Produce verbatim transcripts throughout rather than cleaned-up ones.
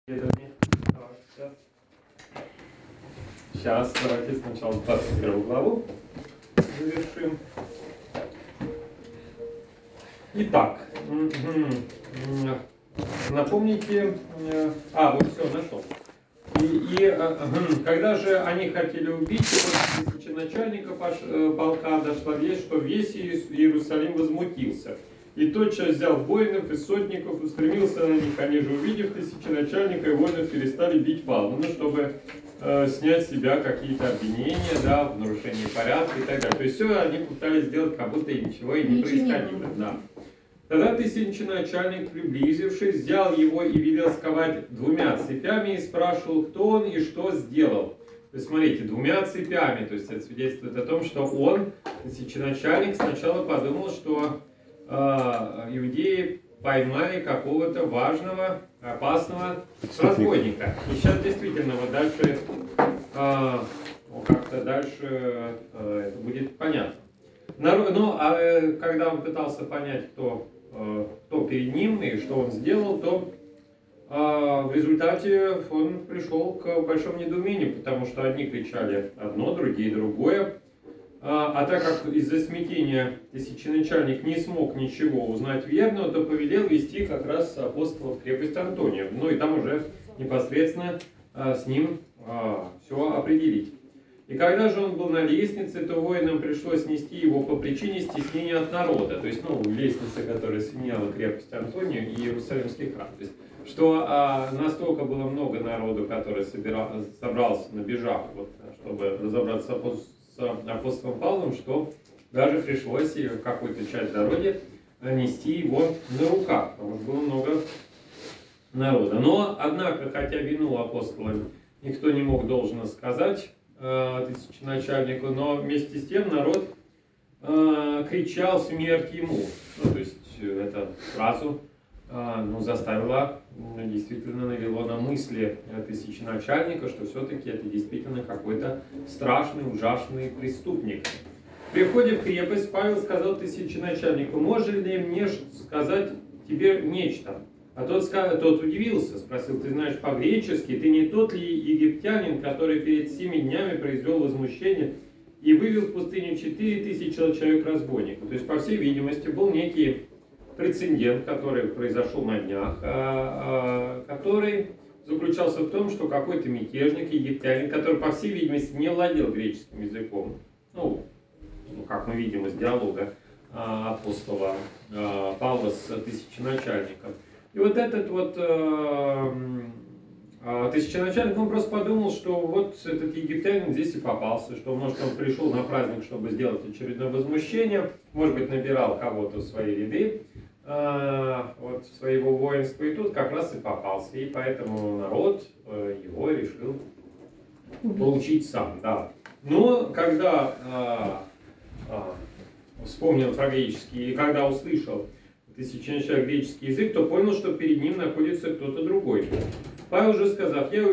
Так, сейчас давайте сначала двадцать первую главу завершим. Итак, напомните, а, вот все, нашел. И, и когда же они хотели убить его, тысяченачальника полка дошла весть, что весь Иерусалим возмутился. И тотчас взял воинов и сотников, устремился на них. Они же, увидев тысяченачальника и воинов, перестали бить палку, ну, чтобы э, снять с себя какие-то обвинения, да, в нарушении порядка и так далее. То есть все они пытались сделать, как будто и ничего и не ничего происходило. Не да. Тогда тысяченачальник, приблизившись, взял его и велел сковать двумя цепями и спрашивал, кто он и что сделал. То есть, смотрите, двумя цепями, то есть это свидетельствует о том, что он, тысяченачальник, сначала подумал, что э, иудеи поймали какого-то важного, опасного разбойника. И сейчас действительно вот дальше, э, как-то дальше э, это будет понятно. Ну, а когда он пытался понять, кто, кто перед ним и что он сделал, то в результате он пришел к большому недоумению, потому что одни кричали одно, другие другое. А так как из-за смятения тысяченачальник не смог ничего узнать верного, то повелел вести как раз апостолов в крепость Антония. Ну и там уже непосредственно с ним все определить. И когда же он был на лестнице, то воинам пришлось нести его по причине стеснения от народа. То есть, ну, лестница, которая соединяла крепость Антония и Иерусалимский храм. То есть, что а, настолько было много народу, который собирал, собрался на бежах, вот, чтобы разобраться с апостолом Павлом, что даже пришлось и какую-то часть дороги нести его на руках, потому что было много народа. Но, однако, хотя вину апостола никто не мог должно сказать тысяченачальнику, но вместе с тем народ э, кричал смерть ему. Ну, то есть это сразу э, ну, заставило, ну, действительно навело на мысли тысяченачальника, что все-таки это действительно какой-то страшный, ужасный преступник. При входе в крепость Павел сказал тысяченачальнику: «Можно ли мне сказать тебе нечто?» А тот, тот удивился, спросил: «Ты знаешь по-гречески? Ты не тот ли египтянин, который перед семи днями произвел возмущение и вывел в пустыню четыре тысячи человек-разбойников?» То есть, по всей видимости, был некий прецедент, который произошел на днях, который заключался в том, что какой-то мятежник, египтянин, который, по всей видимости, не владел греческим языком, ну, как мы видим из диалога апостола Павла с тысяченачальником. И вот этот вот э, э, тысяченачальник, он просто подумал, что вот этот египтянин здесь и попался, что, может, он пришел на праздник, чтобы сделать очередное возмущение, может быть, набирал кого-то в свои ряды, э, вот, своего воинства, и тут как раз и попался. И поэтому народ э, его решил поучить сам. Да. Но когда э, э, вспомнил про греческий, и когда услышал тысяченачальник греческий язык, то понял, что перед ним находится кто-то другой. Павел же, сказав: «Я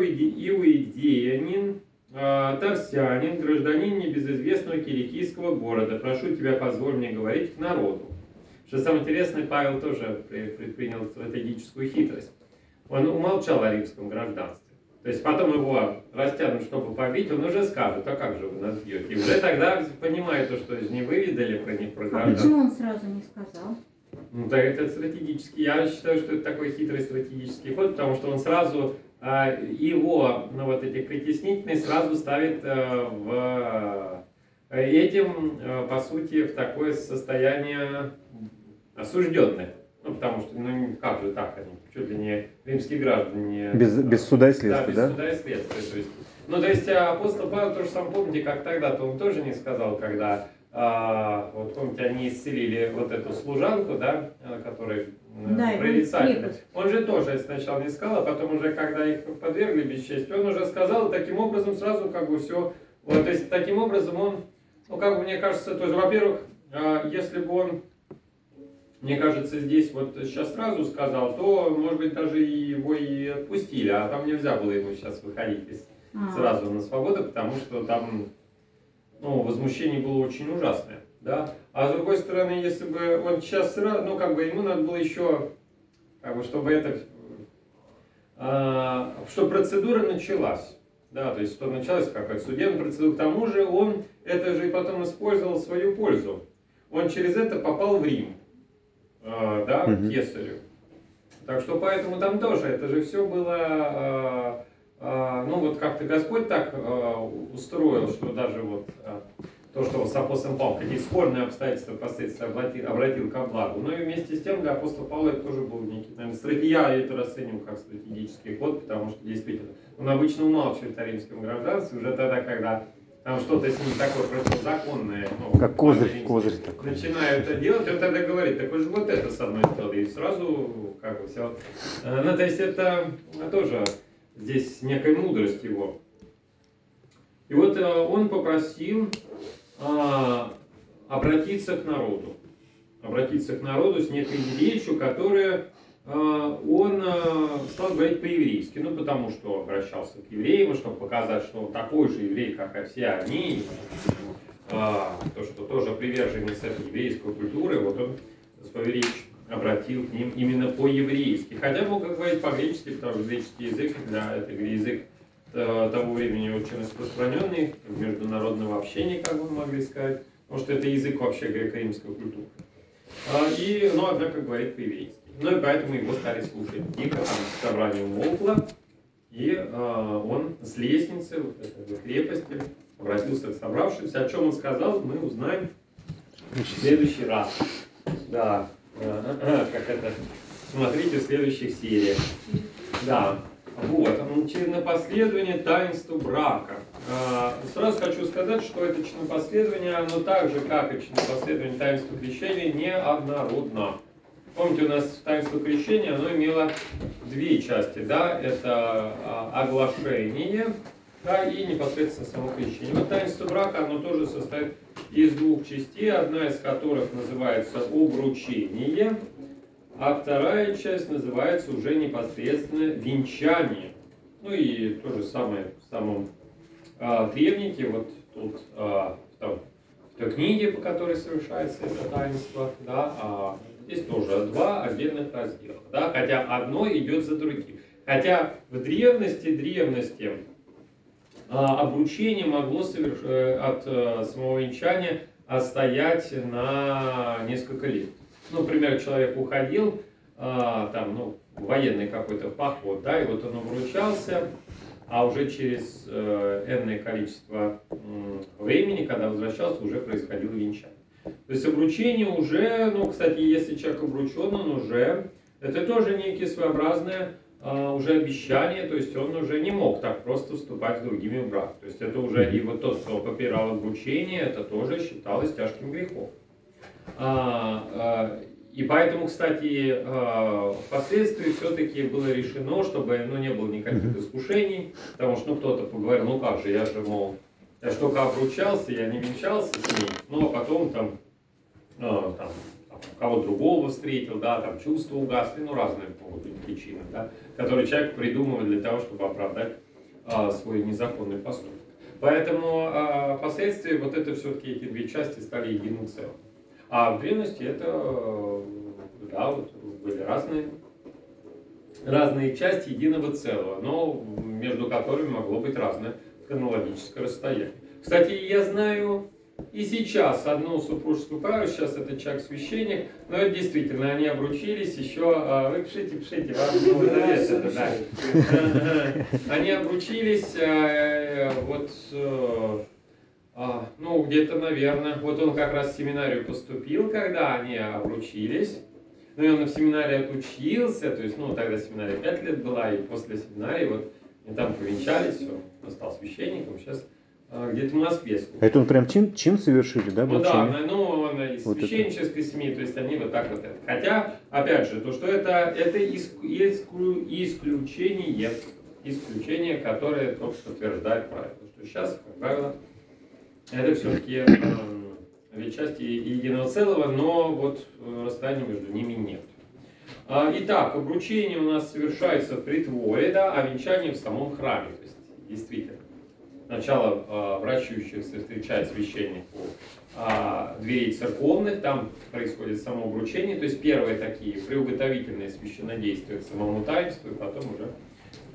иудеянин, э, тарсянин, гражданин небезызвестного киликийского города, прошу тебя, позволь мне говорить к народу». Что самое интересное, Павел тоже предпринял стратегическую хитрость. Он умолчал о римском гражданстве. То есть потом его растянут, чтобы побить, он уже скажет: «А как же вы нас бьете?» И уже тогда понимает то, что не выведали про них, про гражданство. А почему он сразу не сказал? Ну, так это стратегический. Я считаю, что это такой хитрый стратегический ход, потому что он сразу э, его, ну, вот эти притеснительные, сразу ставит э, в э, этим, э, по сути, в такое состояние осужденных. Ну, потому что, ну, как же так, они чуть ли не римские граждане. Без, без суда и следствия, да? Без да? суда и следствия. То есть, ну, то есть апостол Павел тоже сам, помните, как тогда-то он тоже не сказал, когда, а, вот помните, они исцелили вот эту служанку, да, которая да, прорицательная. Он же тоже сначала не сказал, а потом уже, когда их подвергли бесчестию, он уже сказал, таким образом сразу как бы все, вот, то есть таким образом он, ну, как бы мне кажется, тоже, во-первых, если бы он, мне кажется, здесь вот сейчас сразу сказал, то, может быть, даже его и отпустили, а там нельзя было ему сейчас выходить из, а. сразу на свободу, потому что там, ну, возмущение было очень ужасное, да. А с другой стороны, если бы он сейчас сразу, ну, как бы ему надо было еще, как бы, чтобы это, а, что процедура началась. Да, то есть, что началась какая-то судебная процедура. К тому же он это же и потом использовал в свою пользу. Он через это попал в Рим, э, да, к кесарю. Так что поэтому там тоже, это же все было, э, э, ну вот как-то Господь так э, устроил, что даже вот э, то, что с апостолом Павлом, какие спорные обстоятельства впоследствии обратил, обратил ко благу. Но и вместе с тем для апостола Павла это тоже был некий, наверное, стратегия, я это расцениваю как стратегический ход, потому что действительно он обычно умалчивает о римском гражданстве уже тогда, когда там что-то с ним такое противозаконное, ну, как козырь, козырь такой. Начинают это делать, он тогда говорит, так же вот это со мной стало, и сразу как бы все. Ну, то есть это тоже здесь некая мудрость его. И вот он попросил а, обратиться к народу. Обратиться к народу с некой речью, которая а, он а, стал говорить по-еврейски. Ну, потому что обращался к евреям, чтобы показать, что он такой же еврей, как и все они. А, то, что тоже приверженец этой еврейской культуры, вот он свою речь обратил к ним именно по-еврейски. Хотя мог говорить по-гречески, потому что греческий язык для этого язык того времени очень распространенный в международном общении, как мы могли сказать, потому что это язык вообще греко-римской культуры. И, ну, однако, говорит по-еврейски. Ну и поэтому его стали слушать дико, там собрание умолкло, и э, он с лестницы вот этой крепости обратился к собравшимся. О чем он сказал, мы узнаем в следующий раз. Да, как это, смотрите в следующих сериях. Да. Вот, чинопоследование таинству брака. Сразу хочу сказать, что это чинопоследование, оно так же, как и чинопоследование таинства крещения, неоднородно. Помните, у нас таинство крещения, оно имело две части, да, это оглашение, да, и непосредственно само крещение. Вот таинство брака, оно тоже состоит из двух частей, одна из которых называется обручение, а вторая часть называется уже непосредственно венчание. Ну и то же самое в самом а, требнике, вот тут а, в, том, в той книге, по которой совершается это таинство, да, а здесь тоже два отдельных раздела, да, хотя одно идет за другим. Хотя в древности, древности а, обручение могло соверш... от а, самого венчания отстоять на несколько лет. Ну, например, человек уходил, а, там, ну, в военный какой-то поход, да, и вот он обручался, а уже через э, энное количество э, времени, когда возвращался, уже происходило венчание. То есть обручение уже, ну, кстати, если человек обручен, он уже, это тоже некие своеобразные э, уже обещания, то есть он уже не мог так просто вступать с другими в брак. То есть это уже, и вот тот, кто попирал обручение, это тоже считалось тяжким грехом. А, а, и поэтому, кстати, впоследствии все-таки было решено, чтобы, ну, не было никаких искушений, потому что, ну, кто-то поговорил, ну как же, я же, мол, я же только обручался, я не венчался с ней, ну, а потом там, а, там, там кого другого встретил, да, там чувства угасли, ну, разные могут быть причины, да, которые человек придумывает для того, чтобы оправдать а, свой незаконный поступок. Поэтому а, впоследствии вот это все-таки эти две части стали единым целым. А в древности это, да, вот были разные, разные части единого целого, но между которыми могло быть разное хронологическое расстояние. Кстати, я знаю и сейчас одну супружескую пару, сейчас это человек-священник, но это действительно, они обручились еще, вы пишите, пишите, вам новый завет это, да. Они обручились, вот... А, ну, где-то, наверное, вот он как раз в семинарию поступил, когда они обручились. Ну, и он в семинарии отучился, то есть, ну, тогда семинария пять лет была, и после семинарии вот они там повенчались, он стал священником, сейчас а, где-то в Москве служит. Это он прям чин, чин совершили, да? Ну да, ну, он из вот священнической это. семьи, то есть они вот так вот это. Хотя, опять же, то, что это, это иск, исклю, исключение, исключение, которое только подтверждает правило. Что сейчас, как правило, это все-таки э, две части единого целого, но вот расстояния между ними нет. А, итак, обручение у нас совершается в притворе, да, а венчание в самом храме. То есть, действительно, сначала э, врачующихся встречает священник у э, дверей церковных, там происходит само обручение, то есть первые такие приуготовительные священнодействия к самому таинству, и потом уже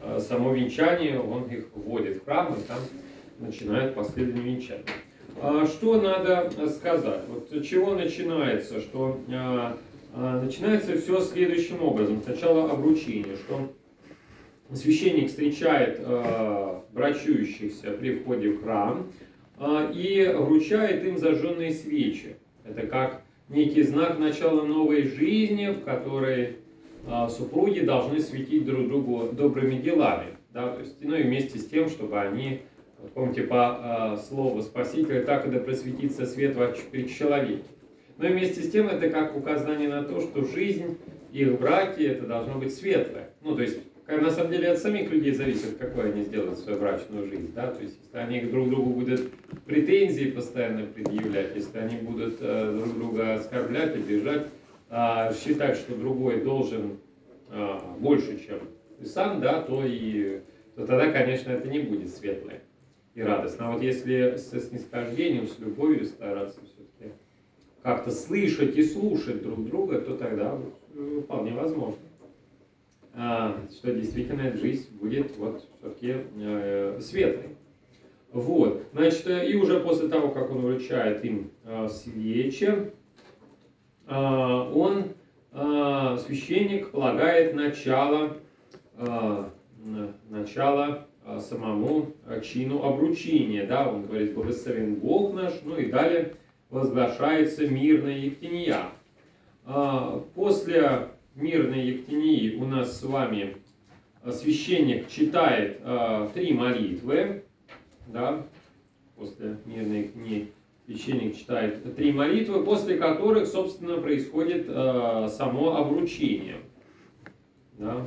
само венчание, он их вводит в храм, и там начинает последнее венчание. А что надо сказать? Вот с чего начинается? Что а, а, начинается все следующим образом. Сначала обручение, что священник встречает а, брачующихся при входе в храм а, и вручает им зажженные свечи. Это как некий знак начала новой жизни, в которой а, супруги должны светить друг другу добрыми делами. Да? То есть, ну и вместе с тем, чтобы они, помните по э, слову Спасителя, так и да просветится свет при человеке. Но и вместе с тем это как указание на то, что жизнь их в браке это должно быть светлая. Ну то есть на самом деле от самих людей зависит, какой они сделают свою брачную жизнь. Да? То есть если они друг другу будут претензии постоянно предъявлять, если они будут э, друг друга оскорблять, обижать, э, считать, что другой должен э, больше, чем ты сам, да, то, и, то тогда, конечно, это не будет светлое и радостно. А вот если со снисхождением, с любовью стараться все-таки как-то слышать и слушать друг друга, то тогда вот, вполне возможно, а, что действительно жизнь будет вот все-таки э, светлой. Вот, значит, и уже после того, как он вручает им э, свечи, э, он, э, священник, полагает начало, э, начало самому чину обручения, да, он говорит: благословен Бог наш, ну и далее возглашается мирная ектения. После мирной ектении у нас с вами священник читает три молитвы, да, после мирной ектении священник читает три молитвы, после которых, собственно, происходит само обручение, да.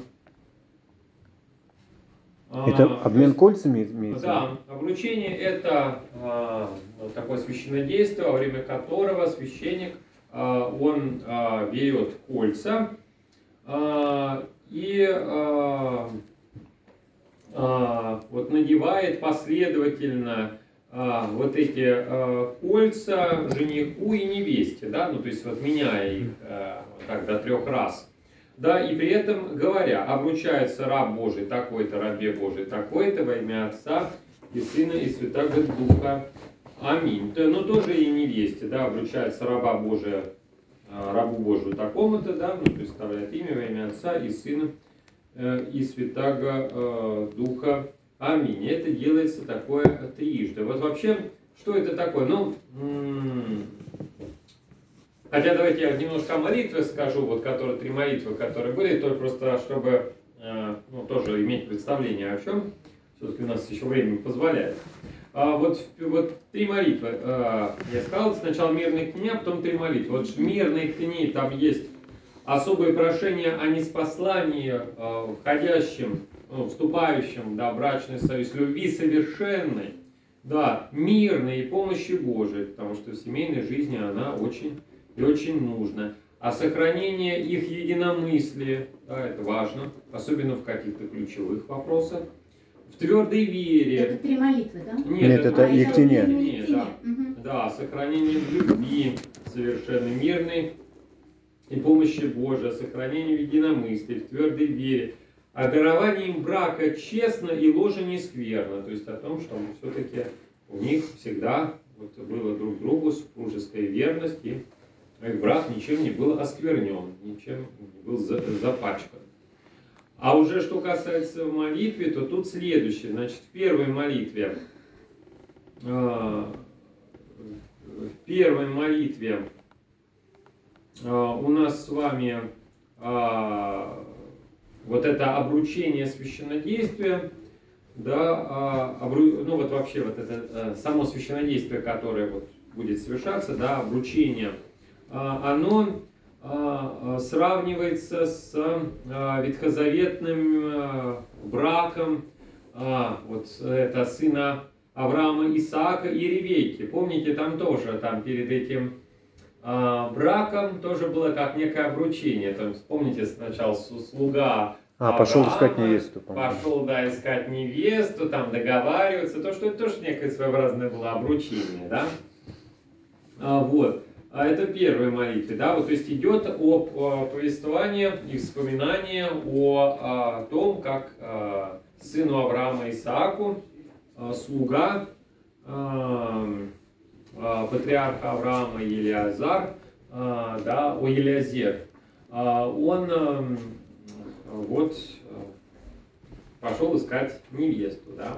Это обмен кольцами имеется? Да, обручение это а, вот такое священное действие, во время которого священник а, он а, берет кольца а, и а, а, вот надевает последовательно а, вот эти а, кольца жениху и невесте, да, ну то есть вот меняя их а, вот так до трех раз. Да, и при этом говоря: обручается раб Божий такой-то, рабе Божий такой-то, во имя Отца и Сына и Святаго Духа. Аминь. Но тоже и невесте, да, обручается раба Божия, рабу Божию такому-то, да, ну, представляет имя во имя Отца и Сына и Святаго Духа. Аминь. Это делается такое трижды. Вот вообще, что это такое? Ну, хотя давайте я немножко о молитве скажу, вот которые три молитвы, которые были, только просто чтобы э, ну, тоже иметь представление о чем. Все-таки у нас еще время позволяет. А, вот, вот три молитвы. А, я сказал, сначала мирная ктения, потом три молитвы. Вот в мирной ктении там есть особые прошения о неспослании э, входящим, ну, вступающим, да, в брачный союз, любви совершенной, да, мирной и помощи Божией, потому что в семейной жизни она очень и очень нужно. А сохранение их единомыслия, да, это важно, особенно в каких-то ключевых вопросах. В твердой вере. Это три молитвы, да? Нет, Нет это, это ектения. Да, угу. Да, сохранение любви совершенно мирной и помощи Божией, сохранение единомыслия, в твердой вере, о даровании им брака честно и ложа не скверно. То есть о том, что все-таки у них всегда вот было друг другу супружеская верность, и их брак ничем не был осквернен, ничем не был запачкан. А уже что касается молитвы, то тут следующее. Значит, в первой молитве, в первой молитве у нас с вами вот это обручение священнодействия, да, ну вот вообще вот это само священнодействие, которое вот будет совершаться, да, обручение, оно сравнивается с ветхозаветным браком вот это сына Авраама, Исаака и Ревекки. Помните, там тоже, там перед этим браком тоже было как некое обручение. Там, вспомните, сначала слуга А, Авраама, пошел искать невесту. Пошел, да, искать невесту, там договариваться. То, что это тоже некое своеобразное было обручение, да. А, вот. А это первая молитва, да, вот, то есть идет о, о повествовании и вспоминании о, о том, как о, сыну Авраама Исааку, слуга патриарха Авраама Елиазар, да, о Елиазер, он вот пошел искать невесту, да.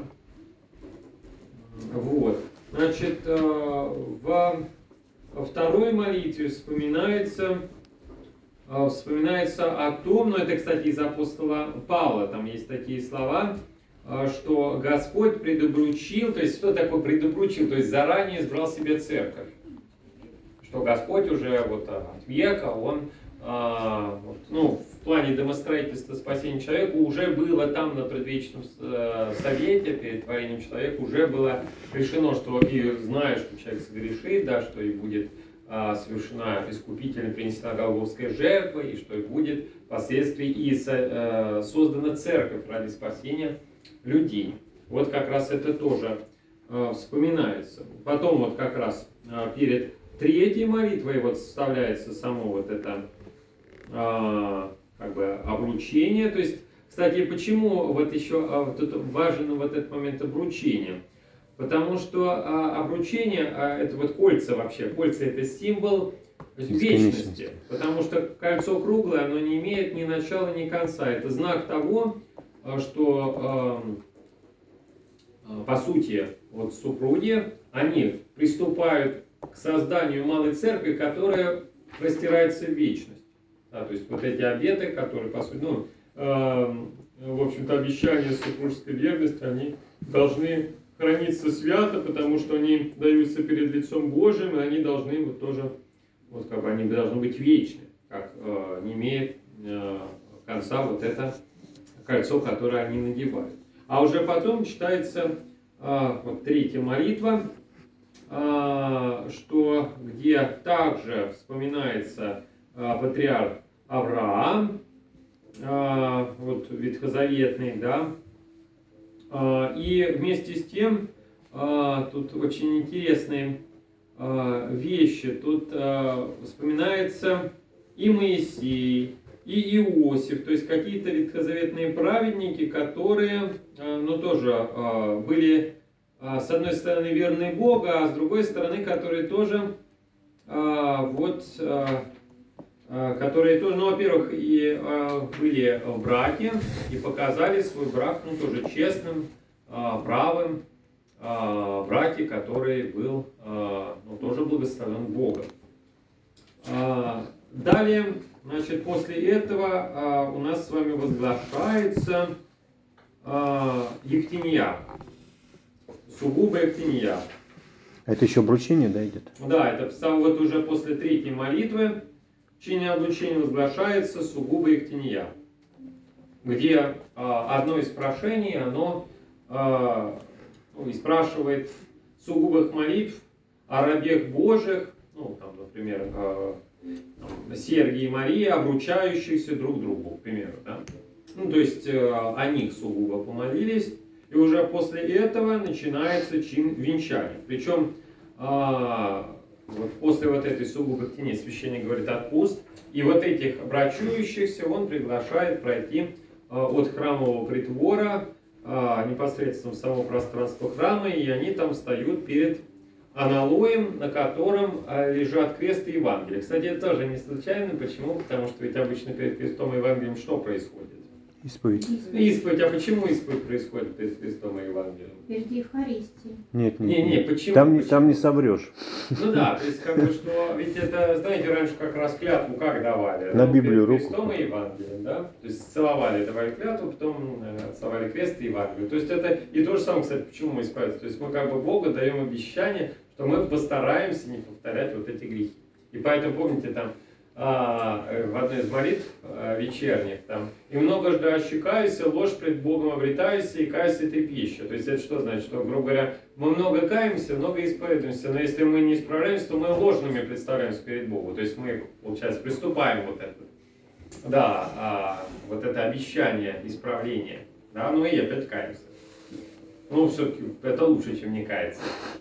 Вот. Значит, во второй молитве вспоминается, вспоминается о том, ну это, кстати, из апостола Павла, там есть такие слова, что Господь предобручил, то есть что такое предобручил, то есть заранее избрал себе церковь. Что Господь уже вот от века, Он, ну, в плане домостроительства спасения человека уже было там на предвечном совете, перед творением человека, уже было решено, что и зная, что человек согрешит, да, что и будет совершена искупительно принесена голгофская жертва, и что и будет впоследствии и создана церковь ради спасения людей. Вот как раз это тоже вспоминается. Потом вот как раз перед третьей молитвой вот составляется само вот это как бы обручение. То есть, кстати, почему вот еще тут важен вот этот момент обручения? Потому что а, обручение, а, это вот кольца вообще, кольца это символ вечности. Потому что кольцо круглое, оно не имеет ни начала, ни конца. Это знак того, что а, по сути вот супруги, они приступают к созданию малой церкви, которая простирается в вечность. Да, то есть вот эти обеты, которые по сути, ну, э, в общем-то обещания супружеской верности, они должны храниться свято, потому что они даются перед лицом Божьим, и они должны вот тоже, вот как бы они должны быть вечны, как э, не имеет э, конца вот это кольцо, которое они надевают. А уже потом читается э, вот третья молитва, э, что где также вспоминается э, патриарх Авраам, э, вот ветхозаветный, да. И вместе с тем, тут очень интересные вещи. Тут вспоминается и Моисей, и Иосиф, то есть какие-то ветхозаветные праведники, которые, ну, тоже были, с одной стороны, верны Богу, а с другой стороны, которые тоже, вот, которые тоже, ну, во-первых, и э, были в браке, и показали свой брак, ну, тоже честным, э, правым э, браке, который был, э, ну, тоже благословен Богом. Э, далее, значит, после этого э, у нас с вами возглашается э, Ефтинья, сугубо Ефтинья. Это еще обручение, да, идет? Да, это вот уже после третьей молитвы. Чинение обручения возглашается сугубо Ефтинья, где а, одно из прошений, оно а, ну, и спрашивает сугубых молитв о рабех Божьих, ну, там, например, а, там, Сергий и Мария, обручающихся друг другу, к примеру, да? Ну, то есть а, о них сугубо помолились, и уже после этого начинается чин венчания. Причем а, вот после вот этой сугубой ктини священник говорит отпуст, и вот этих брачующихся он приглашает пройти э, от храмового притвора э, непосредственно в само пространство храма, и они там встают перед аналоем, на котором э, лежат крест и Евангелие. Кстати, это тоже не случайно. Почему? Потому что ведь обычно перед крестом и Евангелием что происходит? Исповедь. Исповедь. А почему исповедь происходит перед крестом и Евангелием? Перед Евхаристией. Нет, нет. Не, не, нет. почему? Там, почему? там не соврешь. Ну да, то есть как бы что, ведь это, знаете, раньше как раз клятву как давали? На ну, Библию перед руку. крестом и Евангелием, да? То есть целовали, давали клятву, потом целовали крест и Евангелие. То есть это и то же самое, кстати, почему мы исповедуемся. То есть мы как бы Богу даем обещание, что мы постараемся не повторять вот эти грехи. И поэтому, помните, там а, в одной из молитв а, вечерних, там, «И многожды ощекаюся, ложь пред Богом обретаюся, и каюся трепеща». То есть это что значит? Что, грубо говоря, мы много каемся, много исповедуемся, но если мы не исправляемся, то мы ложными представляемся перед Богом. То есть мы, получается, приступаем вот это, да, а, вот это обещание исправления, да, ну и опять каемся. Ну, все-таки это лучше, чем не каяться.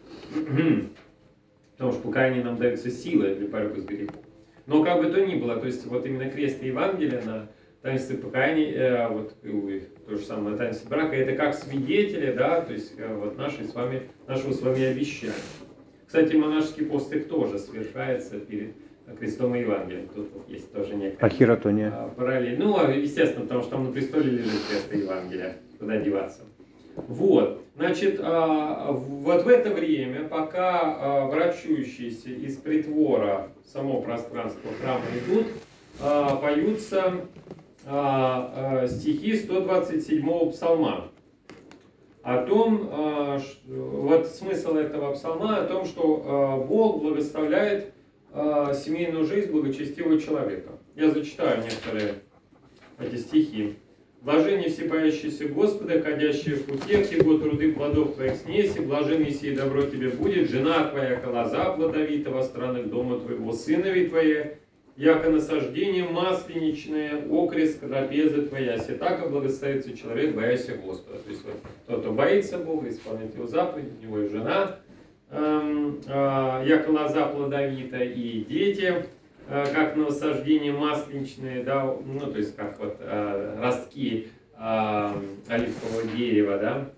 Потому что покаяние нам дается силой для борьбы с грехом. Но как бы то ни было, то есть вот именно крест и Евангелие на таинстве покаяния, э, вот э, то же самое таинство брака, это как свидетели, да, то есть э, вот нашей с вами, нашего с вами обещания. Кстати, монашеский постык тоже совершается перед крестом и Евангелием. Тут вот есть тоже некая А хератония? а, параллель. Ну, естественно, потому что там на престоле лежит крест и Евангелия. Куда деваться? Вот. Значит, а, вот в это время, пока а, врачующиеся из притвора в само пространство храма идут, а, поются а, а, стихи сто двадцать седьмого псалма. О том, а, ш- вот смысл этого псалма, о том, что а, Бог благословляет а, семейную жизнь благочестивого человека. Я зачитаю некоторые эти стихи. «Блаженни всебоящийся Господа, ходящие в путях, его труды плодов твоих снеси, блаженный сей добро тебе будет, жена твоя колоза плодовита во странах дома твоего, сынови твои, яко насаждение масленичное, окрест трапезы твоя, се так благословится человек, боящийся Господа». То есть вот тот, кто боится Бога, исполняет его заповеди, у него и жена, эм, э, яко лоза плодовита, и дети, как насаждение масленичное, да, ну, то есть как вот э, ростки э, оливкового дерева, да.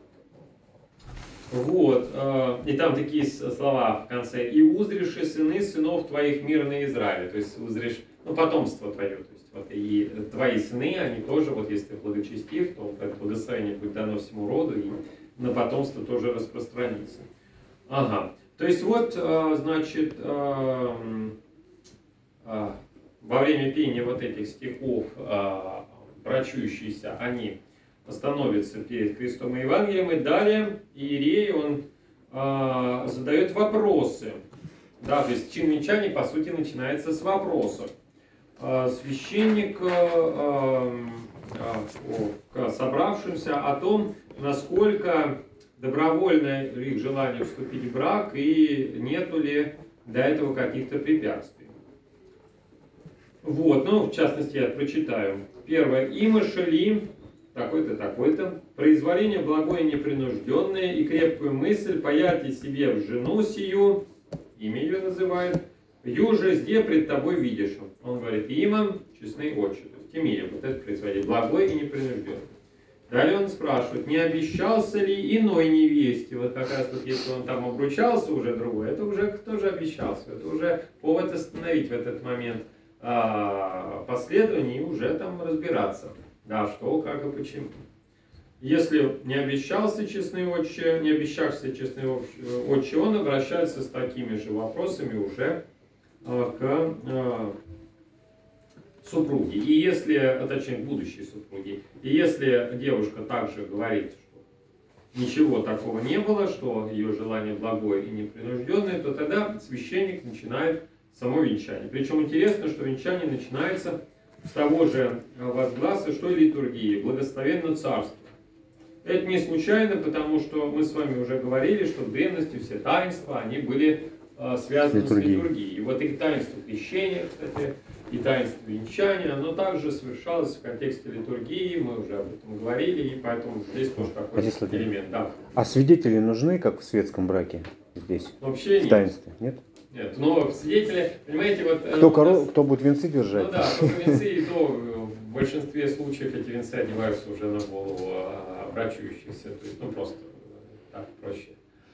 Вот, э, и там такие слова в конце. «И узришь и сыны сынов твоих мир на Израиле». То есть узришь, ну, потомство твое. То есть вот и твои сыны, они тоже, вот если ты благочестив, то это благословение будет дано всему роду, и на потомство тоже распространится. Ага. То есть вот, э, значит, э, во время пения вот этих стихов брачующиеся, они становятся перед крестом и Евангелием, и далее иерей, он а, задает вопросы. Да, то есть чин венчания, по сути, начинается с вопросов. А, священник а, а, к собравшимся о том, насколько добровольно их желание вступить в брак, и нету ли для этого каких-то препятствий. Вот, ну, в частности, я прочитаю. Первое. «Има шели, такой-то, такой-то, произволение благое непринужденное и крепкую мысль паяти себе в жену сию», имя ее называет, «юже зде пред тобой видишь». Он говорит, има, честный отче, то есть имея вот это производение, благое и непринужденное. Далее он спрашивает, не обещался ли иной невесте, вот как раз вот если он там обручался уже другой, это уже кто же обещался, это уже повод остановить в этот момент последование и уже там разбираться, да, что, как и почему. Если не обещался честный отче, не обещавшийся честный отче, он обращается с такими же вопросами уже а, к а, супруге. И если, а точнее, будущей супруге. И если девушка также говорит, что ничего такого не было, что ее желание благое и непринужденное, то тогда священник начинает само венчание. Причем интересно, что венчание начинается с того же возгласа, что и литургии. «Благословенно царство». Это не случайно, потому что мы с вами уже говорили, что в древности все таинства, они были э, связаны с литургией. с литургией. И вот и таинство крещения, кстати, и таинство венчания, оно также совершалось в контексте литургии, мы уже об этом говорили, и поэтому здесь тоже такой элемент. Да. А свидетели нужны, как в светском браке здесь? Вообще в нет. таинстве, нет? Нет, но свидетели, понимаете, вот... Кто, коров, нас... кто будет венцы держать? Ну да, только венцы, и то в большинстве случаев эти венцы одеваются уже на голову обрачивающихся, то есть, ну просто так проще.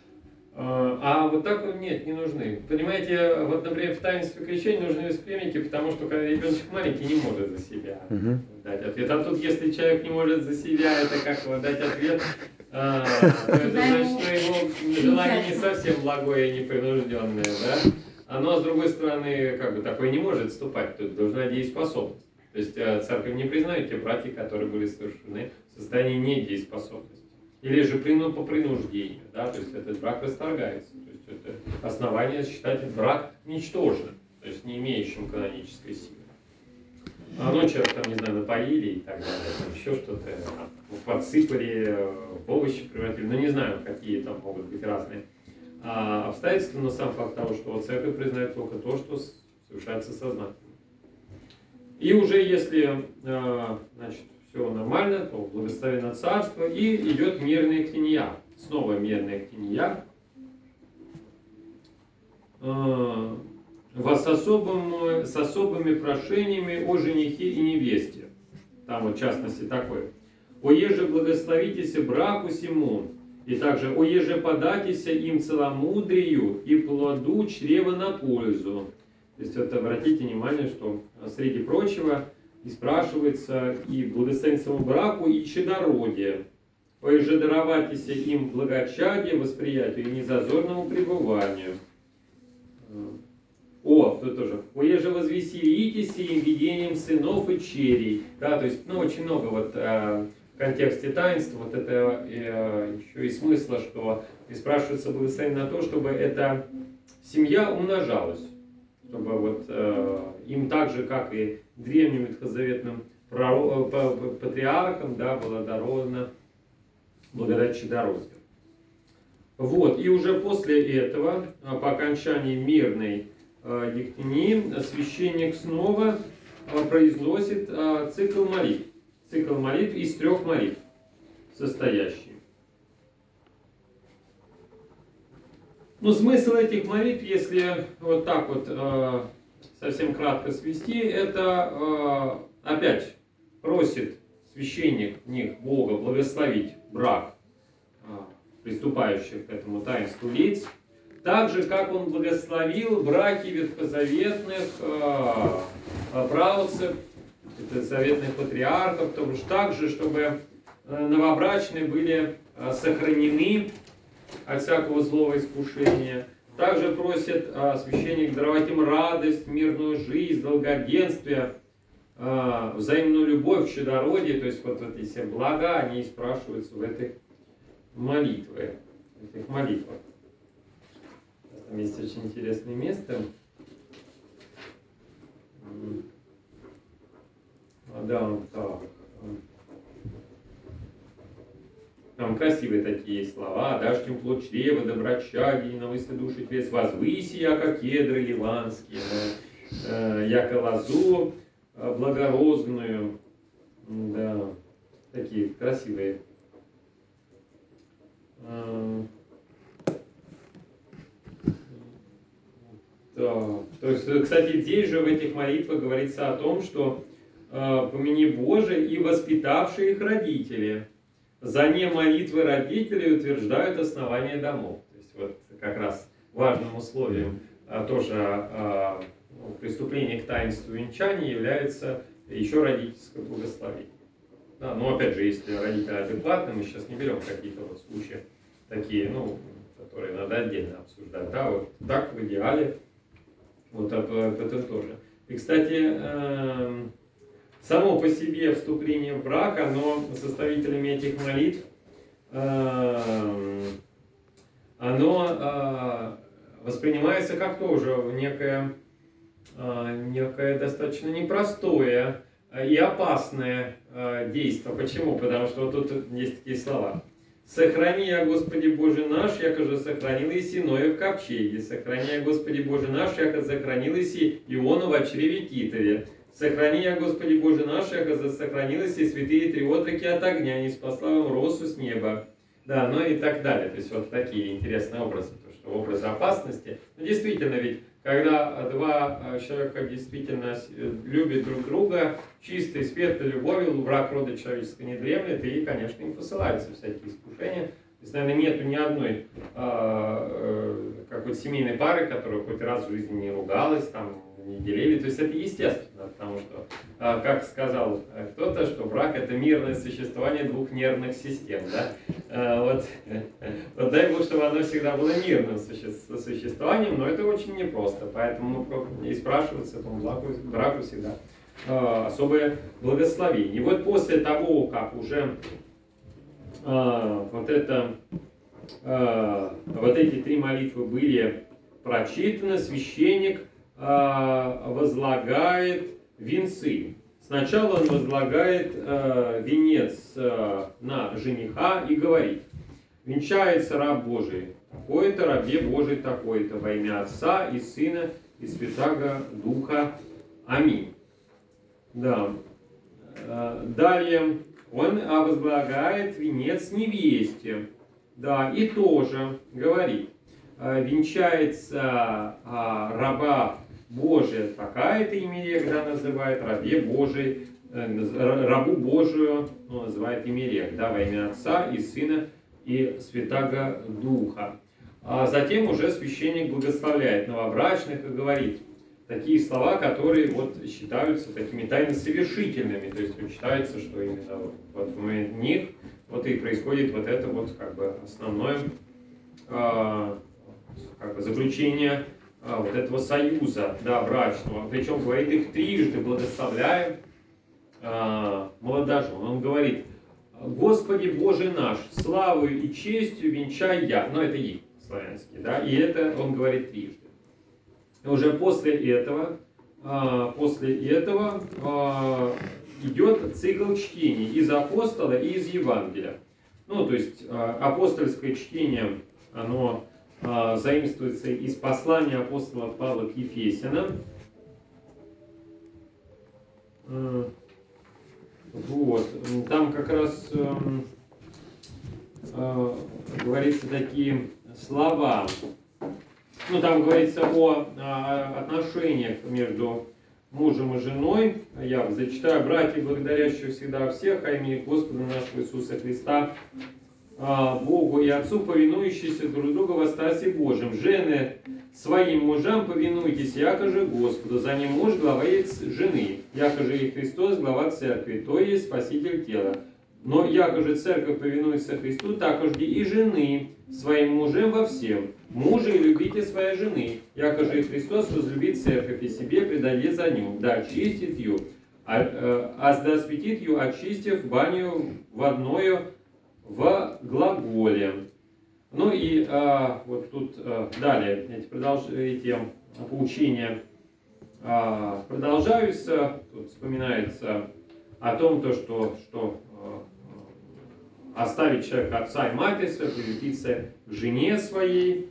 А вот так нет, не нужны. Понимаете, вот, например, в таинстве крещения нужны восприемники, потому что когда ребеночек маленький не может за себя угу. дать ответ. А тут, если человек не может за себя, это как его дать ответ, а, то это значит, что его желание не совсем благое и непринужденное, да? Оно, с другой стороны, как бы такое не может вступать, тут должна дееспособность. То есть церковь не признает те браки, которые были совершены в состоянии недееспособности. Или же по принуждению, да, то есть этот брак расторгается. То есть это основание считать этот брак ничтожным, то есть не имеющим канонической силы. А ну, человек там, не знаю, напоили и так далее, там еще что-то, подсыпали, в овощи превратили, ну не знаю, какие там могут быть разные а, обстоятельства, но сам факт того, что церковь признает только то, что совершается сознательно. И уже если, а, значит, все нормально, то благословенно царство, и идет мирная ктения. Снова мирная ктения. Э, с, особым, с особыми прошениями о женихе и невесте. Там вот в частности такой. «Оеже благословитеся браку сему, и также оеже податися им целомудрию и плоду чрева на пользу». То есть вот обратите внимание, что среди прочего и спрашивается и благословение самому браку, и чадородие. «Оеже дароватися им благочадие, восприятию и незазорному пребыванию». О, тут тоже. «Оеже возвеселитесь им видением сынов и черей». Да, то есть, ну, очень много вот э, в контексте таинства вот это э, еще и смысла, что и спрашивается благословение на то, чтобы эта семья умножалась. Чтобы вот э, им так же, как и древним ветхозаветным право, патриархам, да, было даровано благодать чадородия. Вот, и уже после этого, по окончании мирной э, ектении, священник снова э, произносит э, цикл молитв. Цикл молитв из трех молитв состоящий. Ну, смысл этих молитв, если вот так вот э, совсем кратко свести, это э, опять просит священник в них Бога благословить брак э, приступающих к этому таинству лиц, так же, как он благословил браки ветхозаветных э, праотцев, ветхозаветных патриархов, потому что так же, чтобы новобрачные были э, сохранены от всякого злого искушения. Также просит а, священник даровать им радость, мирную жизнь, долгоденствие, а, взаимную любовь, чадородие. То есть вот эти все блага, они и спрашиваются в этих молитвах. В этих молитвах. Там есть очень интересное место. Да, так. Там красивые такие слова. «Дашь им плод чрева, доброчадие, на мысли души твец, возвыси, яко кедры ливанские, да, э, яко лозу э, благородную». Да, такие красивые. Э, да. То есть, кстати, здесь же в этих молитвах говорится о том, что э, «помяни Боже и воспитавшие их родители». За не молитвы родителей утверждают основание домов. То есть вот как раз важным условием а, тоже а, ну, приступления к таинству венчания является еще родительское благословение. Да, но опять же, если родители адекватны, мы сейчас не берем какие-то вот случаи такие, ну, которые надо отдельно обсуждать. Да, вот так в идеале, вот об этом тоже. И, кстати, э само по себе вступление в брак, оно составителями этих молитв, э, оно э, воспринимается как тоже некое, э, некое достаточно непростое и опасное э, действие. Почему? Потому что вот тут есть такие слова. «Сохрани, я, Господи Боже наш, яко же сохранил Иси Ноя в ковчеге. Сохрани, я, Господи Боже наш, яко сохранил Иси Иону в чреве Китове. Сохрани, я, Господи Боже наш, яко сохранилось и святые три отроки от огня, не спасла вам росу с неба». Да, ну и так далее. То есть вот такие интересные образы, то, что образы опасности. Но действительно, ведь когда два человека действительно любят друг друга, чистой, светлой любовью, враг рода человеческого не дремлет, и, конечно, им посылаются всякие искушения. То есть, наверное, нету ни одной э, какой-то семейной пары, которая хоть раз в жизни не ругалась, там, не делили. То есть это естественно, потому что, э, как сказал кто-то, что брак — это мирное существование двух нервных систем. Да? Э, вот, вот дай Бог, чтобы оно всегда было мирным существованием, но это очень непросто. Поэтому и спрашивается этому браку, браку всегда э, особое благословение. И вот после того, как уже э, вот это э, вот эти три молитвы были прочитаны, священник э, возлагает венцы. Сначала он возлагает э, венец э, на жениха и говорит: «Венчается раб Божий такой-то, рабе Божий такой-то, во имя Отца и Сына и Святаго Духа. Аминь». Да. Далее он возлагает венец невесте. Да, и тоже говорит: «Венчается раба Божия такая-то, имя когда называет, рабе Божий рабу Божию, ну, называет Имерек, да, во имя Отца и Сына и Святаго Духа. А затем уже священник благословляет новобрачных и говорит такие слова, которые вот считаются такими тайносовершительными. То есть вот считается, что именно вот в них вот и происходит вот это вот как бы основное а, как бы заключение а, вот этого союза, да, брачного. Причем говорит их трижды, благословляя а, молодожен. Он говорит: Господи Боже наш, славою и честью венчай я. Ну, это их славянский, да, и это он говорит трижды. И уже после этого, а, после этого а, идет цикл чтений из апостола и из Евангелия. Ну, то есть а, апостольское чтение, оно а, заимствуется из послания апостола Павла к Ефесянам. Вот. Там как раз э, э, говорится такие слова. Ну, там говорится о, о отношениях между мужем и женой. Я зачитаю: братья, благодарящие всегда всех, а имени Господа нашего Иисуса Христа, Богу и Отцу, повинующиеся друг другу во страсти Божьем. Жены, своим мужам повинуйтесь, яко же Господу. За ним муж, глава есть жены, яко же и Христос, глава церкви, то есть спаситель тела. Но яко же церковь повинуется Христу, так же и жены своим мужем во всем. Мужи, любите своей жены, яко же и Христос возлюбит церковь и себе предадет за ню, да очистит ее, а, а да осветит ее, очистив баню в одною в глаголе. Ну и а, вот тут а, далее эти, продолж... эти поучения а, продолжаются. Тут вспоминается о том, то, что, что а, оставить человека отца и матерь свою, прилепиться к жене своей,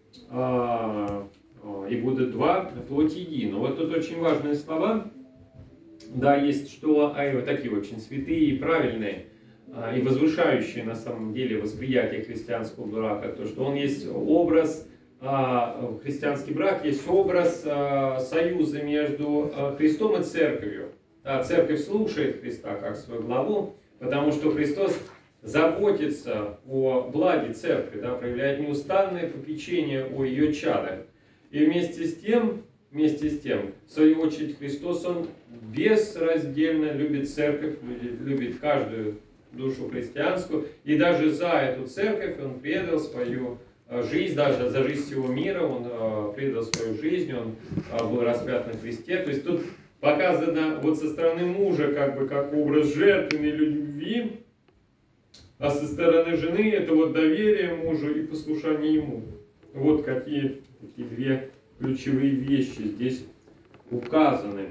а, а, и будут два плоть едино. Вот тут очень важные слова. Да, есть что, а, вот такие очень святые и правильные, и возвышающие на самом деле восприятие христианского брака, то, что он есть образ, христианский брак есть образ союза между Христом и церковью. Церковь слушает Христа как свою главу, потому что Христос заботится о благе церкви, да, проявляет неустанное попечение о ее чадах. И вместе с тем, вместе с тем, в свою очередь, Христос, Он безраздельно любит церковь, любит, любит каждую душу христианскую, и даже за эту церковь он предал свою жизнь, даже за жизнь всего мира он предал свою жизнь, он был распят на кресте. То есть тут показано вот со стороны мужа как бы как образ жертвенной любви, а со стороны жены это вот доверие мужу и послушание ему. Вот какие такие две ключевые вещи здесь указаны.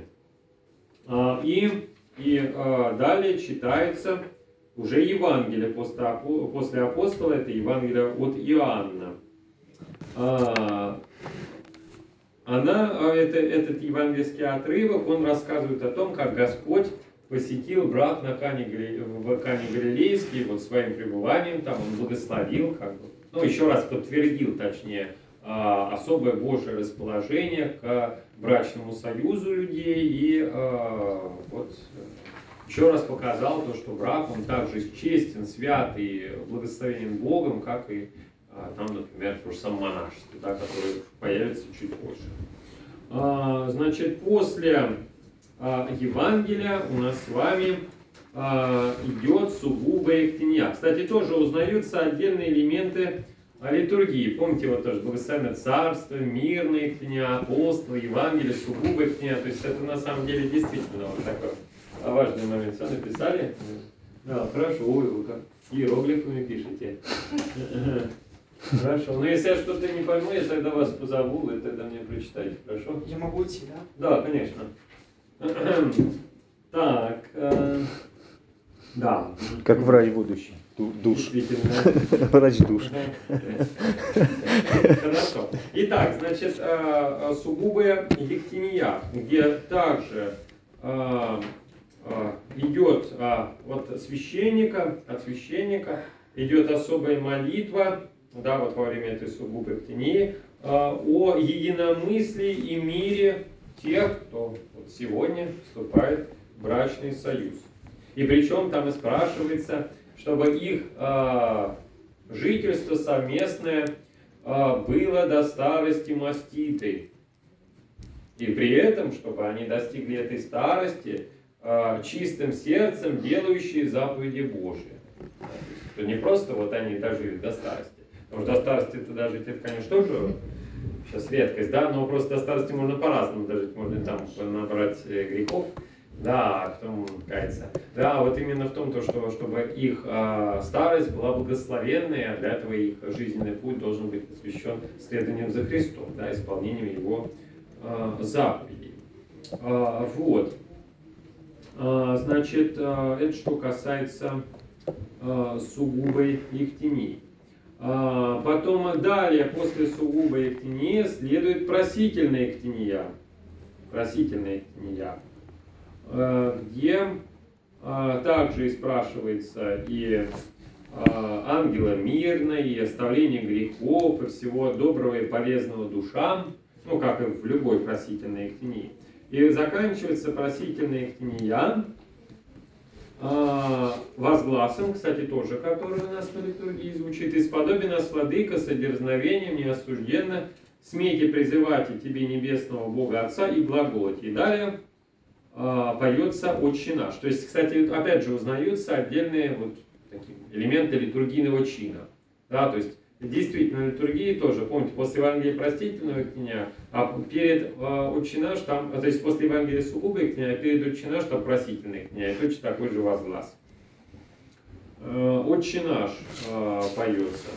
И, и далее читается уже Евангелие после, после апостола, это Евангелие от Иоанна. Она, это, этот евангельский отрывок, он рассказывает о том, как Господь посетил брак на Кане, в Кане Галилейской, вот своим пребыванием, там он благословил, как бы, ну еще раз подтвердил, точнее, особое Божье расположение к брачному союзу людей и вот еще раз показал то, что брак, он также честен, свят и благословенен Богом, как и а, там, например, в том же самом монашестве, да, которое появится чуть позже. А, значит, после а, Евангелия у нас с вами а, идет сугубая ектения. Кстати, тоже узнаются отдельные элементы а, литургии. Помните, вот тоже благословенное царство, мирная ектения, апостол, Евангелие, сугубая ектения. То есть это на самом деле действительно вот такое. А важный момент. Все написали? Да, хорошо. Ой, вы как иероглифами пишете. Хорошо. Но если я что-то не пойму, я тогда вас позову, вы тогда мне прочитаете. Хорошо? Я могу идти, да? Да, конечно. Так. Э, да. Как врач будущий. Душ. Действительно. Врач душ. Хорошо. Итак, значит, сугубая ектения, где также идет от священника, от священника идет особая молитва, да, вот во время этой сугубой ектении, о единомыслии и мире тех, кто вот сегодня вступает брачный союз. И причем там и спрашивается, чтобы их э, жительство совместное э, было до старости маститой. И при этом, чтобы они достигли этой старости э, чистым сердцем, делающие заповеди Божьи. То не просто вот они дожили до старости. Потому что до старости это дожить, это, конечно, тоже сейчас редкость, да, но просто до старости можно по-разному дожить. Можно там набрать грехов, да, а потом каяться. Да, вот именно в том, то, что, чтобы их э, старость была благословенной, а для этого их жизненный путь должен быть посвящен следованием за Христом, да, исполнением Его э, заповедей. Э, вот. Э, значит, э, это что касается э, сугубой ехтении. Э, потом далее, после сугубой ехтении, следует просительная ехтения. Просительная ехтения. Где а, также и спрашивается и а, ангела мирно, и оставление грехов, и всего доброго и полезного душам, ну, как и в любой просительной ехтении. И заканчивается просительная ехтения а, возгласом, кстати, тоже, который у нас на литургии звучит: «Исподоби нас, владыка, содерзновением неосужденно, смейте призывать и тебе небесного Бога Отца и глаголать». И далее поется «Отче наш». То есть, кстати, опять же узнаются отдельные вот такие элементы литургийного чина. Да, то есть, действительно, литургии тоже, помните, после Евангелия простительного ехтения, а перед э, «Отче наш», там, то есть, после Евангелия сугубого ехтения, а перед «Отче наш», там просительное ехтения, точно такой же возглас. Э, «Отче наш» э, поется.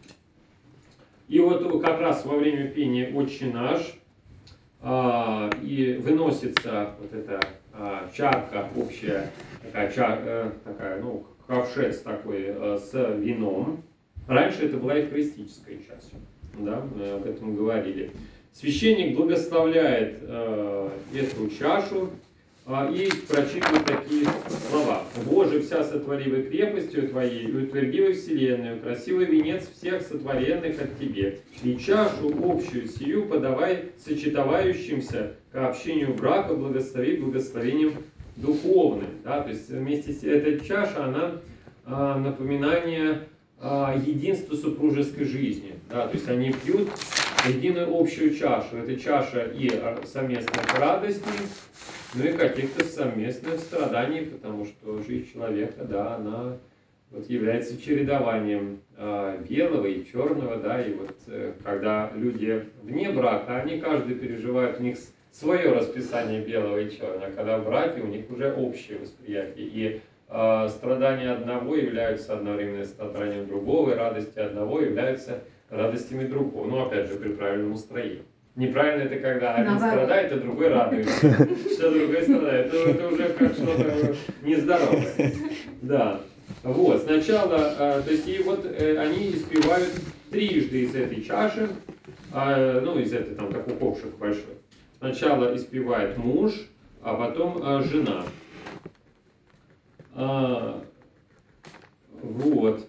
И вот как раз во время пения «Отче наш» А, и выносится вот эта а, чарка общая, такая, чар, э, такая, ну, ковшец такой э, с вином. Раньше это была евхаристическая часть, да, мы об этом говорили. Священник благословляет э, эту чашу э, и прочитывает такие слова: «Боже, вся сотворивой крепостью Твоей, и утверди во вселенную красивый венец всех сотворенных от Тебе, и чашу общую сию подавай сочетовающимся к общению брака, благослови благословением духовным». Да, то есть вместе с этой чашей она а, напоминание а, единства супружеской жизни. Да, то есть они пьют единую общую чашу. Это чаша и совместных радостей, ну и каких-то совместных страданий, потому что жизнь человека, да, она вот является чередованием э, белого и черного, да, и вот э, когда люди вне брака, они каждый переживает, у них свое расписание белого и черного, а когда в браке у них уже общее восприятие, и э, страдания одного являются одновременно страданием другого, и радости одного являются радостями другого, ну опять же при правильном устроении. Неправильно это когда один Наоборот. страдает, а другой радуется, что другой страдает, это, это уже как что-то нездоровое, да. Вот, сначала, э, то есть, и вот э, они испевают трижды из этой чаши, э, ну, из этой, там, как у ковшик большой. Сначала испевает муж, а потом э, жена. А, вот.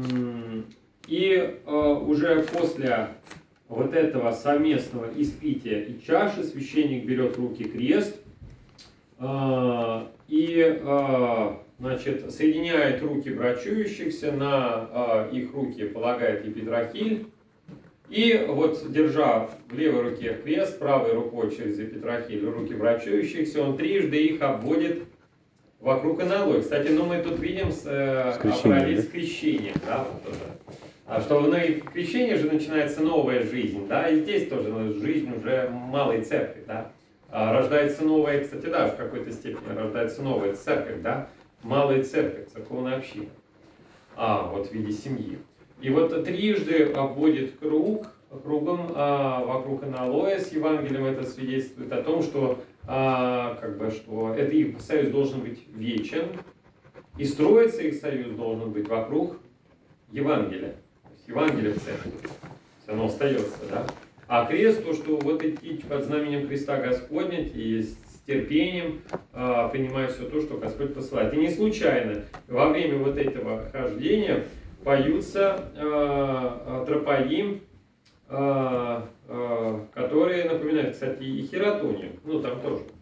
И э, уже после вот этого совместного испития и чаши священник берет в руки крест э, и э, значит, соединяет руки брачующихся, на э, их руки полагает епитрахиль, и вот, держа в левой руке крест, правой рукой через епитрахиль руки брачующихся, он трижды их обводит вокруг аналоя. Кстати, ну мы тут видим с, э, параллель с крещением, да, вот это. А что, ну и в крещении же начинается новая жизнь, да, и здесь тоже жизнь уже малой церкви, да. А рождается новая, кстати, да, в какой-то степени рождается новая церковь, да, малая церковь, церковная община, а, вот в виде семьи. И вот трижды обводит круг, кругом а, вокруг аналоя с Евангелием. Это свидетельствует о том, что, а, как бы, что это их союз должен быть вечен, и строиться их союз должен быть вокруг Евангелия. Евангелие в церкви. Оно остается, да? А крест, то, что вот идти под знаменем креста Господня и с терпением э, принимая все то, что Господь посылает. И не случайно во время вот этого хождения поются э, тропаим, э, э, которые напоминают, кстати, и хератонию. Ну, там тоже.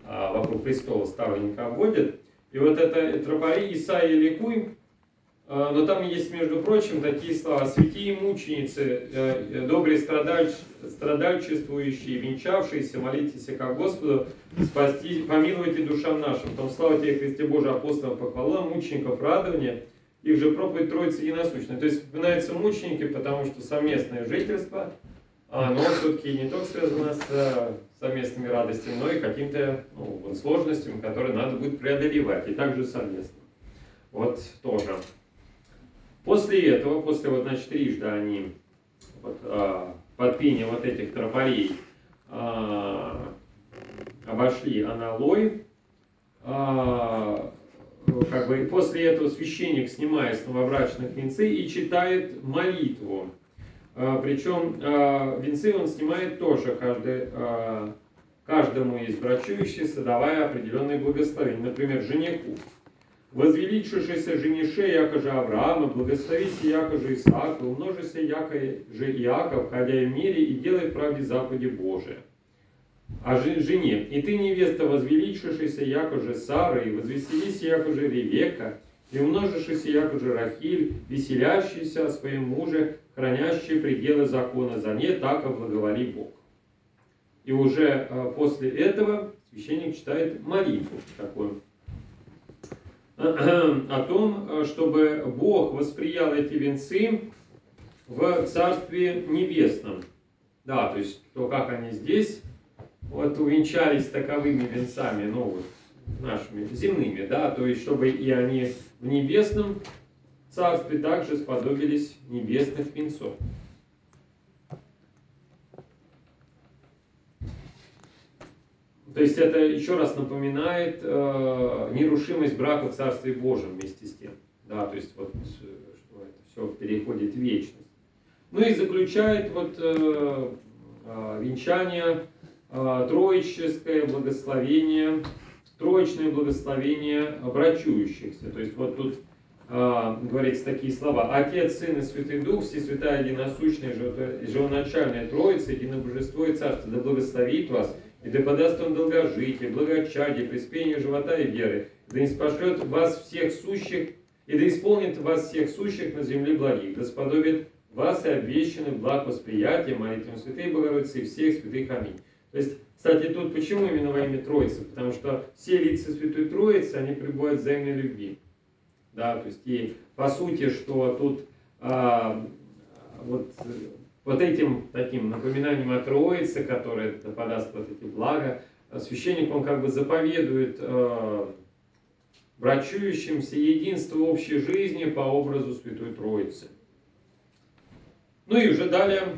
а, вокруг престола ставленника обводят. И вот это тропари Исаия ликуй, а, но там есть, между прочим, такие слова: святые мученицы, а, добрые страдаль, страдальчествующие, венчавшиеся, молитесь ко Господу, спасти, помилуйте душам нашим. Там слава тебе, Христе Божий, апостолам похвала, мучеников радование, их же проповедь Троицы единосущной. То есть вспоминаются мученики, потому что совместное жительство, а, но все-таки не только связано с а, совместными радостями, но и какими-то ну, сложностями, которые надо будет преодолевать, и также совместно. Вот тоже. После этого, после вот, значит, трижды они вот, а, под пением вот этих тропарей а, обошли аналой, а, как бы после этого священник снимает с новобрачных венцы и читает молитву. А, причем а, венцы он снимает тоже каждый, а, каждому из брачующихся, давая определенные благословения. Например, жениху: возвеличившийся женише, яко же Авраама, благословите, яко же Исаака, умножися, яко же Иаков, ходя в мире, и делай в правде заповеди Божие. А жене: и ты, невеста, возвеличившийся, яко же Сара, и возвеселись, яко же Ревека, и умножившийся, яко же Рахиль, веселящийся о своем муже, хранящий пределы закона, за не так благоволи Бог. И уже после этого священник читает молитву такую о том, чтобы Бог восприял эти венцы в Царстве Небесном. Да, то есть, то, как они здесь вот увенчались таковыми венцами, ну вот, нашими земными, да, то есть, чтобы и они в небесном царстве также сподобились небесных венцов. То есть это еще раз напоминает э, нерушимость брака в Царстве Божьем вместе с тем. Да, то есть вот, что это все переходит в вечность. Ну и заключает вот э, э, венчание, э, троическое благословение, троечное благословение брачующихся. То есть вот тут э, говорится такие слова: Отец, Сын и Святый Дух, Всесвятая Единосущная, Живоначальная Троица, Единобожество и Царство, да благословит вас, и да подаст он долгожитие, благочадие, приспение живота и веры, да испошлет вас всех сущих, и да исполнит вас всех сущих на земле благих, да сподобит вас и обвещенных благ восприятия, молитвам Святой Богородицы и всех святых. Аминь. То есть, кстати, тут почему именно во имя Троицы? Потому что все лица Святой Троицы, они пребывают в взаимной любви. Да, то есть, и по сути, что тут а, вот... Вот этим таким напоминанием о Троице, которое подаст вот эти блага, священник, он как бы заповедует э, брачующимся единство общей жизни по образу Святой Троицы. Ну и уже далее,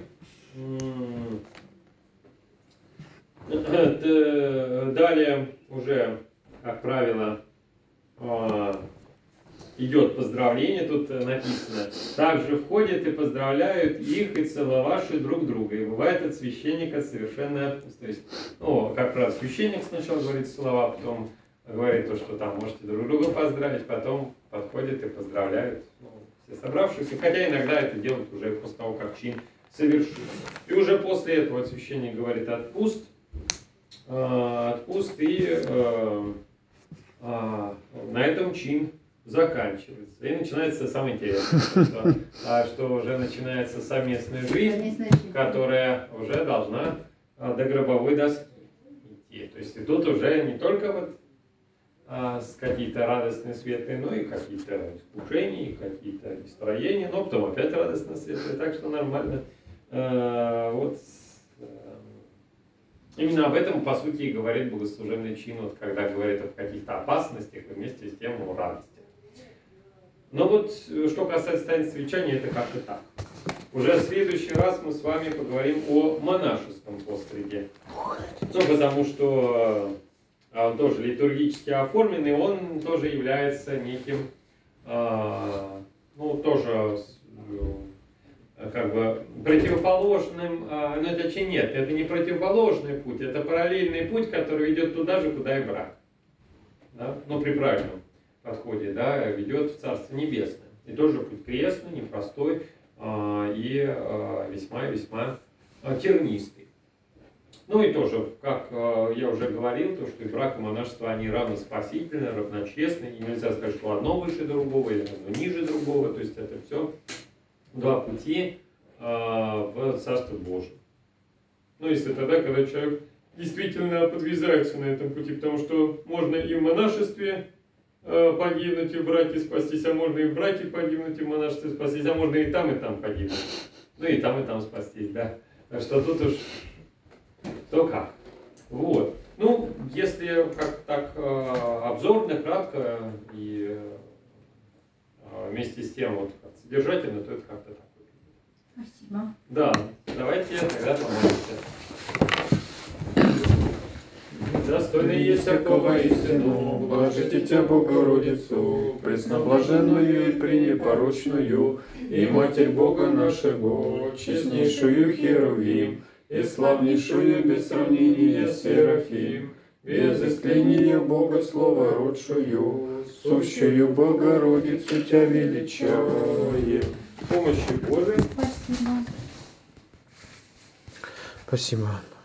э, далее уже, как правило, э, идет поздравление, тут написано: также входят и поздравляют их и целовавшие друг друга. И бывает от священника совершенно, то есть, ну, как правило, священник сначала говорит слова, потом говорит то, что там можете друг друга поздравить, потом подходят и поздравляют, ну, все собравшиеся, хотя иногда это делают уже после того, как чин совершен. И уже после этого священник говорит: отпуст, э, отпуст, и э, э, на этом чин заканчивается. И начинается самое интересное, что, а, что уже начинается совместная жизнь, которая уже должна а, до гробовой доски идти. То есть и тут уже не только вот а, с какие-то радостные светлые, но и какие-то искушения, какие-то настроения, но потом опять радостно светлые, так что нормально. А, вот именно об этом, по сути, и говорит богослужебный чин, вот, когда говорит о каких-то опасностях и вместе с тем о радости. Но вот, что касается таинства венчания, это как-то так. Уже в следующий раз мы с вами поговорим о монашеском постриге. Ну, потому что он тоже литургически оформлен, и он тоже является неким, ну, тоже как бы противоположным, но это вообще нет, это не противоположный путь, это параллельный путь, который ведет туда же, куда и брак. Да? Ну, при правильном подходе, да, ведет в Царство Небесное. И тоже путь крестный, непростой а, и весьма-весьма тернистый. Ну и тоже, как э, я уже говорил, то, что и брак, и монашество, они равноспасительны, равночестны, и нельзя сказать, что одно выше другого или одно ниже другого, то есть это все два пути э, в Царство Божие. Ну, если тогда, когда человек действительно подвязается на этом пути, потому что можно и в монашестве э, погибнуть, и в браке спастись, а можно и в браке погибнуть, и в монашестве спастись, а можно и там, и там погибнуть. Ну, и там, и там спастись, да. Так что тут уж то как. Вот. Ну, если как так э, обзорно, кратко и э, вместе с тем вот как содержательно, то это как-то так. Спасибо. Да, давайте тогда помолимся. Достойно есть всякого истину, блажите Тебя, Богородицу, пресноблаженную и пренепорочную, и Матерь Бога нашего, честнейшую Херувим, и славнейшую без сравнения Серафим, без истления Бога Слова родшую, сущую Богородицу Тебя величаем. Помощи Божией. Спасибо. Спасибо.